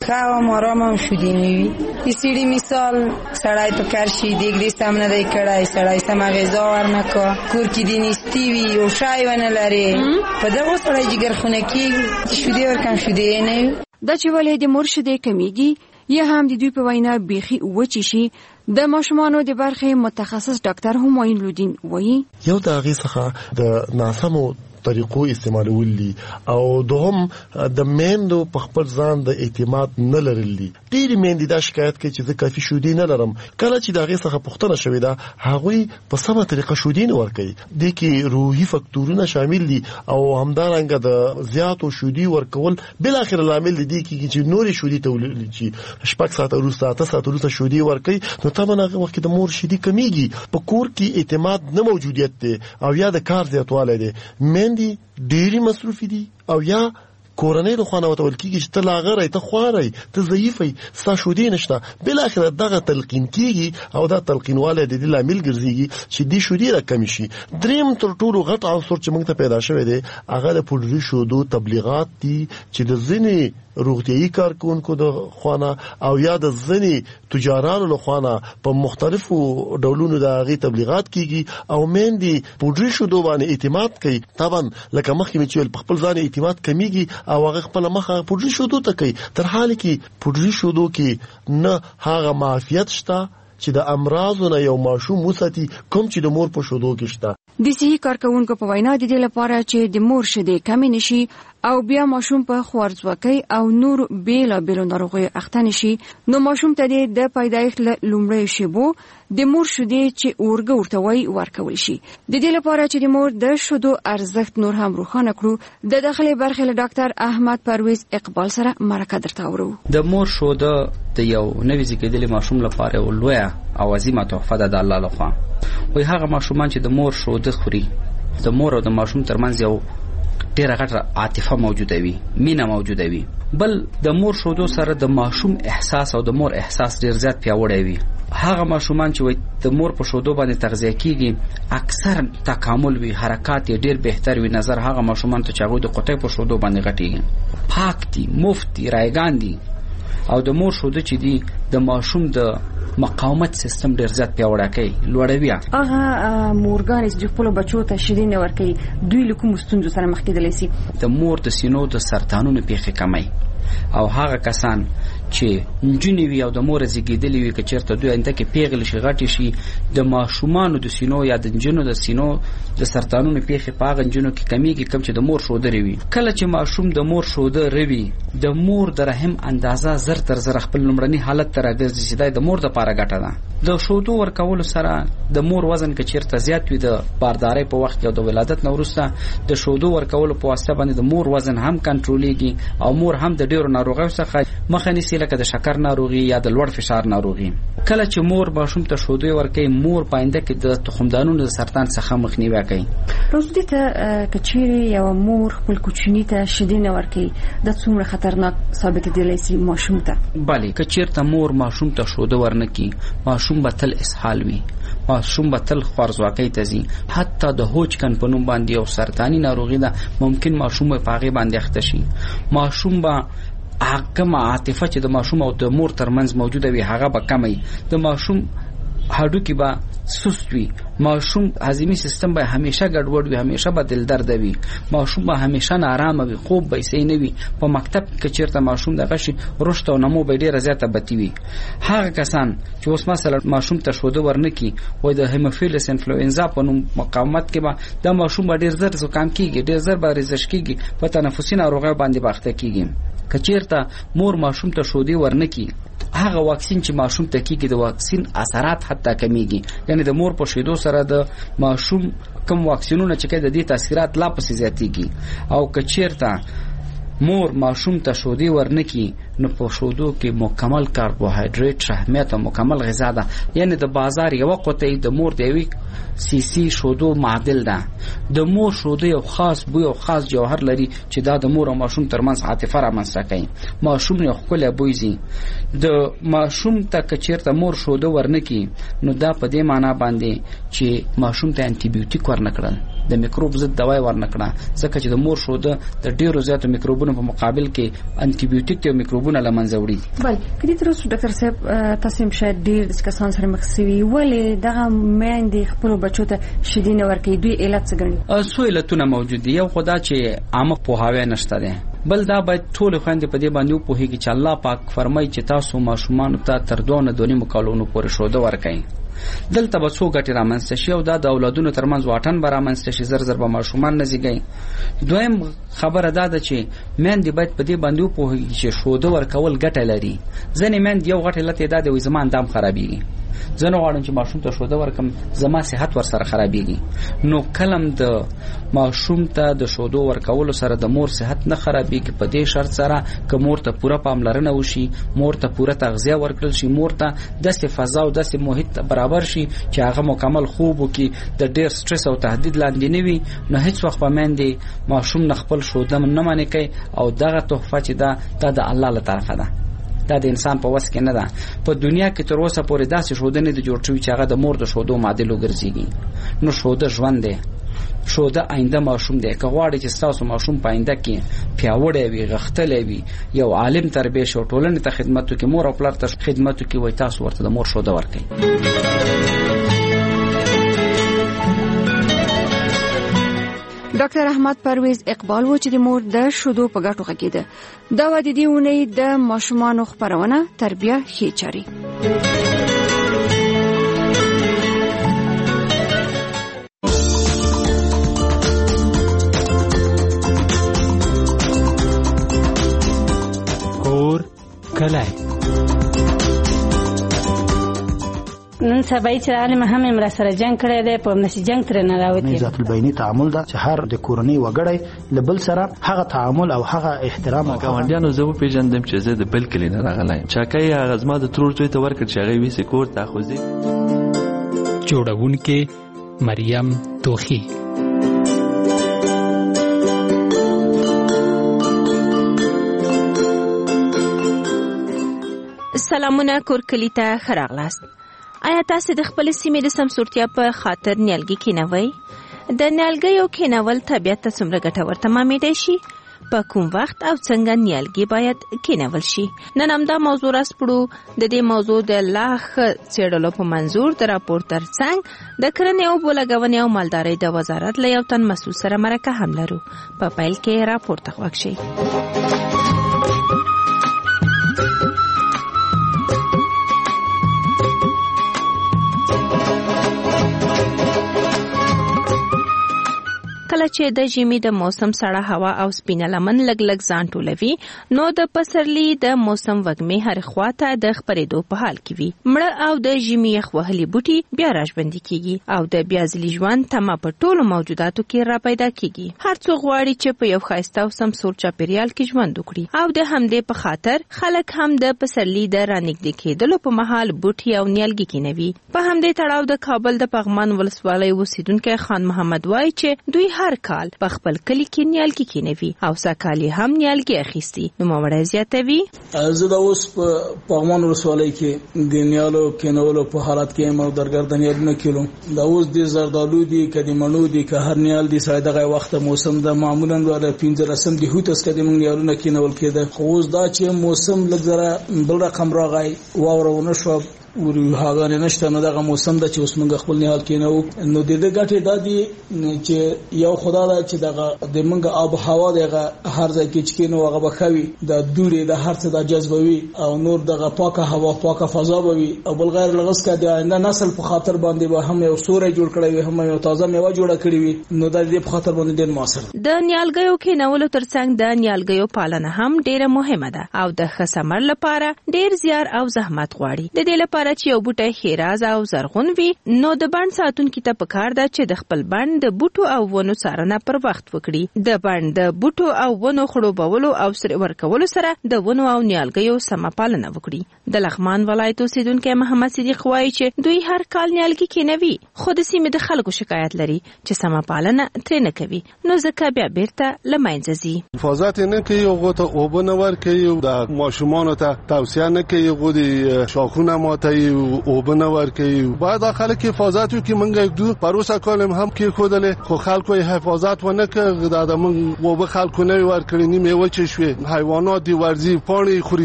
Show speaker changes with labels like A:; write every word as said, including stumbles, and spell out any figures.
A: ښه او آرام هم شودې نه وي. د سړي مثال سړی په کار شي دیګ دې سم نه دی کړی، سړی سمه غذا ورنه کا، کور کې دې نیستي وي او شی ونه لرې، په دغو سړی جګرخونه کېږي چې شودې ورکړم شودې نه وي.
B: دا چې ولې د مور شیدې کمیږي یا هم د دوی په وینا بیخي وچې شي، د ماشومانو د برخې متخصص ډاکټر همایون لودین وایي
C: یو د هغې څخه د ناسمو طریقو استعمالول دي او دوهم د میندو په خپل ځان د اعتماد نه لرل دي. ډېرې میندې دا شکایت کوي چې زه کافي شودې نه لرم. کله چې د هغې څخه پوښتنه شوې ده هغوی په سمه طریقه شودې نه ورکوي. دې کې روحي فکتورونه شامل دي او همدارنګه د زیاتو شودې ورکول بالاخره لامل دی کېږي چې نورې شودې تولید شي. شپږ ساعته وروسته اته ساعته وروسته شودې ورکوي نو طبعا هغه وخت کې د مور شیدې کمیږي. په کور کې اعتماد نه موجودیت دی او یا د کار زیاتوالی دی. دی ډېری مصروفي دي او یا کورنۍ د خوانه وتول کېږي چې ته لاغری، ته خواری، ته ضعیفی، ستا شودې نشته. بالاخره دغه تلقین کېږي او دا تلقینوالی د دې لامل ګرځېږي چې دې شودې راکمې شي. درېیم تر ټولو غټ عنصر چې موږ ته پیدا شوی دی هغه د پوډري شودو تبلیغات دي چې د ځینې روغتیایي کارکونکو د خوانه او یا د ځینې تجارانو له خوانه په مختلفو ډولونو د هغې تبلیغات کېږي او میندې پوډري شودو باندې اعتماد کوي. طبعا لکه مخکې مې چې ویل په خپل ځان اعتماد کمیږي او هغه خپله مخه پوډري شودو ته کوي، تر حاله کې پوډري شودو کې نه هغه معافیت شته چې د امراضو نه یو ماشوم وساتي کوم چې د مور په شودو کې شته.
B: د صحي کارکوونکو په وینا د دې لپاره چې د مور شیدې کمې نشي او بیا ماشوم په خوارځواکۍ او نور بیلابیلو ناروغیو اخته نشي، نو ماشوم ته د پیدایښت له لومړیو شیبو د مور شیدې چې اورګه ورته وایي ورکول شي. د دې لپاره چې د مور د شیدو ارزښت نور هم روښانه کړو، د داخلي برخې له ډاکټر احمد پرویز اقبال سره مرکه درته اورو.
D: د مور شیده د یو نوي زیږیدلي ماشوم لپاره یو لویه او عظیمه تحفه ده د الله لخوا. وایي هغه ماشومان چې د مور شیده خوري، د مور او د ماشوم ترمنځ یو ډیره غټه عاطفه موجوده وي، مینه موجوده وي. بل د مور شودو سره د ماشوم احساس او د مور احساس ډیر زیات پیاوړی وي. هغه ماشومان چې د مور په شودو باندې تغذیه کیږي اکثر تکامل وي، حرکات یې ډیر بهتر وي. نظر هغه ماشومان ته چې هغوی د قطۍ په شودو باندې غټیږي، پاک دي، مفت دي، رایګان دي. او د مور شوده چې دي د ماشوم د مقاومت سیستم ډیر زیات پیاوړی کوي، لوړوي.
B: هغه مورګان چې خپل بچو ته شیدې نه ورکوي دوی له کوم ستونزو سره مخ کېدلی شي؟
D: د مور د سینو د سرطانونو پیښې کموي. او هغه کسان چې نجونې وي او د مور زیږیدلې وي که چېرته دوی آینده کې پیغلې شي، غټې شي، د ماشومانو د سینو یا د نجونو د سینو د سرطانونو پیښې په هغه نجونو کې کمیږي کوم چې د مور شوده روي. کله چې ماشوم د مور شوده روي، د مور د رحم اندازه زر تر زر خپل لومړني حالت ته راګرځي چې دا د مور دپاره ګټه ده. د شودو ورکولو سره د مور وزن که چېرته زیات وي د باردارۍ په وخت او د ولادت نه وروسته د شودو ورکولو په واسطه باندې د مور وزن هم کنټرولېږي او مور هم د ډېرو ناروغیو څخه مخه نیسي، لکه د شکر ناروغي یا د لوړ فشار ناروغي. کله چې مور ماشوم ته شودې ورکوي، مور په آینده کې د تخمدانونو د سرطان څخه مخنیوی کوي.
B: روزدې ته که چیرې یوه مور خپل کوچني ته شیدې نه ورکوي، دا څومره خطرناک ثابتېدلی شي ماشوم ته؟ بلې،
D: که چېرته مور ماشوم ته شوده ورنه کړي، ماشوم به تل اسهال وي، ماشوم به تل خوارځواکۍ ته ځي. حتی د هوچکن په نوم باندې یو سرطاني ناروغي ده، ممکن ماشوم به په هغې باندې اخته شي. ماشوم به هغه عاطفه چې د ماشوم او د مور ترمنځ موجوده وي هغه به کموي. د ماشوم هډوکي به سست وي، ماشوم هضمي سیستم به همیشه ګډوډ وي، همیشه به دل درد وي، ماشوم به همیشه نارامه وي، خوب به صحیح نه وي. په مکتب کې چېرته ماشوم دغه شي، رشد او نمو به ډېره زیاته بدي وي. هغه کسان چې اوس مثلا ماشوم ته شوده ورنه کړي، وایي د هیموفیلس انفلوئنزا په نوم مقاومت کې به دا ماشوم به ډېر زر زکام کېږي، ډېر زر به ریزش کېږي، په تنفسي ناروغیو باندې به اخته کېږي. که چېرته مور ماشوم ته شودې ورنه کړي، هغه واکسین چې ماشوم ته کېږي د واکسین اثرات حتی کمیږي. یعنی د مور په شیدو سره د ماشوم کم واکسینونه چې کوي د دې تاثیرات لا پسې زیاتېږي. او که چېرته مور ماشوم ته شودې ورنه کړي، نو په شودو کې مکمل کاربوهایډریټ شحمیات او مکمل غذا ده. یعنی د بازار یوه قطۍ د مور د یوې سیسی شودو معادل ده. د مور شوده یو خاص بوی او خاص جوهر لري چې دا د مور او ماشوم ترمنځ عاطفه رامنځته کوي. ماشوم یې ښکلی بوی ځي. د ماشوم ته که چېرته مور شوده ورنه کړي، نو دا په دې معنا باندې چې ماشوم ته انټي بیوټیک ورنه کړل، د میکروب ضد دوای ورنه کړه، ځکه چې د مور شوده د ډېرو زیاتو میکروبونو میکروبونو په مقابل کې انټي بیوټیک او میکروبونه لمنځه وړي.
B: بل کدي تر اوسه ډاکټر صاحب تاسو هم شاید ډیر کسان سره مخ شوي ولې دغه میندې خپل بچو ته شیدې نه ورکوي، دوی علت څه ګڼي؟
D: څو علتونه موجود دي. یو خدا چې عامه پوهاوی نشته ده، بل دا باید ټول خويندې په دې باندې وپوهیږي چې الله پاک فرمایي چې تاسو ماشومان ته تر دوه نه دوه کالونو پورې شوده ورکړئ. دلته به څو ګټې رامنځته شي او دا د اولادونو ترمنځ واټن به رامنځته شي، زر زر به ماشومان نه زیږي. دویم خبره دا ده چې میندې باید په دې باندې وپوهیږي چې شوده ورکول ګټه لري. ځینې میندې یو غټ علت یې دا دی وایي زما اندام خرابېږي، زه نه غواړم چې ماشوم ته شوده ورکم، زما صحت ورسره خرابېږي. نو کلم د ماشوم ته د شودو ورکولو سره د مور صحت نه خرابېږي، په دې شرط سره که مور ته پوره پاملرنه وشي، مور ته پوره تغذیه ورکړل شي، مور ته داسې فضا او داسې محیط برابر شي چې هغه مکمل خوب وکړي، د ډېر سټرس او تهدید لاندې نه وي، نو هیڅ وخت به میندې ماشوم نه خپل شوده نه منې کوي. او دغه تحفه چې ده دا د الله له طرفه ده، دا د انسان په وس کې نه ده. په دنیا کې تر اوسه پورې داسې شوده نه دی جوړ شوی چې هغه د مور د شودو معادل وګرځېږي. نو شوده ژوند دی، شوده آینده ماشوم دی. که غواړئ چې ستاسو ماشوم په آینده کې پیاوړی وي، غښتلی وي، یو عالم تربیه شي او ټولنې ته خدمت وکړي، مور او پلار ته خدمت وکړي، وایي تاسو ورته د مور شوده ورکړئ.
B: ډاکټر احمد پرویز اقبال و چې د مور د شودو په ګټو غږیده. دا و د دې اونۍ د ماشومانو خپرونه تربیه ښې چارې.
E: کور کلی
F: نن سبا چې عالم هم امر سره جنگ کړی دی، په نشي جنگ تر نه راوتی.
G: ذات البینی تعامل دا چې هر د کورنۍ وګړی لبل سره هغه تعامل او هغه احترام او
E: ګاونډیانو زه په پیژندم چې زه د بل کلی نه راغلایم. چاکای هغه زما د ترور ته ورکړ چې هغه وی سکور تاخذي.
H: جوړونکې مریم توخی.
I: سلامونه کور کلی ته خراغلاست. آیا تاسو د خپل سیمې د سمسورتیا په خاطر نیالګي کینوي؟ د نیالګیو کینول طبیعت ته څومره ګټور تمامېدای شي؟ په کوم وخت او څنګه نیالګي باید کینول شي؟ نن همدا موضوع راسپړو. د دې موضوع د لا ښه څېړلو په منظور د راپور ترڅنګ د کرنې او اوبو لګونې او مالدارۍ د وزارت له یو تن مسؤل سره مرکه هم لرو. په پیل کې راپور ته غوږ شئ. کله چې د ژمي د موسم سړه هوا او سپینه لمن لګ لګ ځان ټولوي، نو د پسرلي د موسم وږمې هر خواته د خپرېدو په حال کې وي. مړه او د ژمي یخ وهلي بوټي بیا راژوندي کیږي او د بیا ځلي ژوند تمه په ټولو موجوداتو کې را پیدا کیږي. هر څوک غواړي چې په یو ښایسته او سمسور چاپیریال کې ژوند وکړي، او د همدې په خاطر خلک هم د پسرلي د رانږدې کېدلو په مهال بوټي او نیالګي کینوي. په همدې تړاو د کابل د پغمان ولسوالۍ اوسیدونکی خان محمد وایي چې دوی هر کال په خپل کلی کې نیالګي کینوي او سکالي هم نیالګي اخیستي. نو مړه زیاتوي.
J: زه د اوس په پغمان ولسوالۍ کې د نیالو کینولو په حالت کې مو درګردن یادونه کړو. دا اوس د زردالو دي کدي منو دي که هر نیال دي ساده غي وخت موسم د معمولا د پنځه رسم دي هوت اس کدي مونږ نیالونه کینول کېده. خو اوس دا چې موسم لږه بل رقم راغی واورونه شو ورو هاګانه نشته، نو دغه موسم د چې اوس موږ خپل نیال کینو. نو د دې ګټه د دې چې یو خدا دا چې دغه د موږ آب هوا دغه هر ځای کې چې کینو هغه بخوي د دوړې د هر څه د جذبوي او نور دغه پاکه هوا پاکه فضا بوي او بل غیر لغس کا د آینده نسل په خاطر باندې به هم یو سورې جوړ کړی وي، هم یو تازه میوه جوړه کړی وي. نو د دې په خاطر باندې ډېر موثر
I: د نیالګیو کینولو ترڅنګ د نیالګیو پالنه هم ډېره مهمه ده او د ښه ثمر لپاره ډېر زیار او زحمت غواړي. د دې لپاره چې یو بوټی خیراز او زرغون وي، نو د بڼ ساتونکو ته پکار ده چې د خپل بڼ د بوټو او ونو څارنه پر وخت وکړي. د بڼ د بوټو او ونو خړوبولو او سر ورکولو سره د ونو او نیالګیو سم پالنه وکړي. د لغمان ولایت اوسیدونکو محمد صدیق وایي چې دوی هر کال نیالګي کینوي، خو د سیمې د خلکو شکایت لري چې سم پالنه ترې نه کوي، نو ځکه بیا بیرته لمنځه ځي.
K: حفاظت نه کوي او غوته اوبه نه ورکوي، د ماشومانو ته توصیه نه کوي، غوډي شاخونه ماته صحیح او بنه ورکي باید خلک حفاظت وکړي. منګه دو پروسه کولم هم کې خودلې خو خلکو حفاظت ونه کړ. دا د من و به خلکو نه ورکړي نیمه وچ شوي حیوانات دی ورزي پاڼې خوري